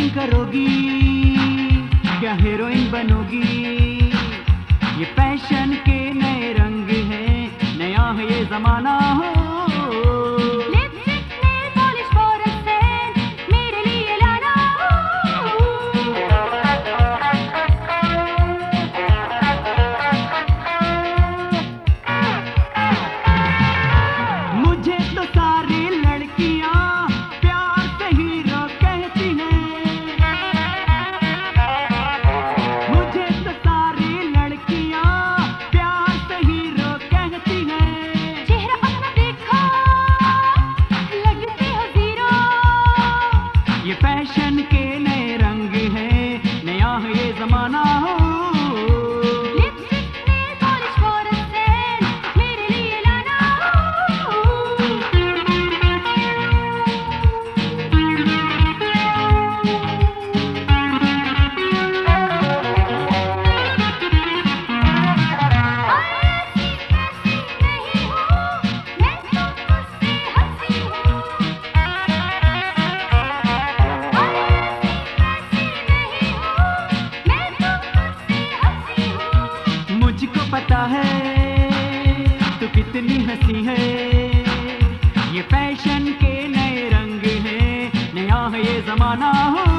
Acting करोगी, क्या heroine बनोगी? ये फैशन के नए रंग हैं, नया है ये जमाना हो। मुझे तो सारी लड़कियां प्यार से हीरो कहती हैं। मुझे तो सारी लड़कियां प्यार से हीरो कहती हैं। चेहरा अपना देखो, लगती हो हीरो। ये फैशन के नए रंग हैं, नया है ये जमाना हो। मुझको पता है तू कितनी हंसी है। ये फैशन के नए रंग हैं, नया है ये जमाना हो।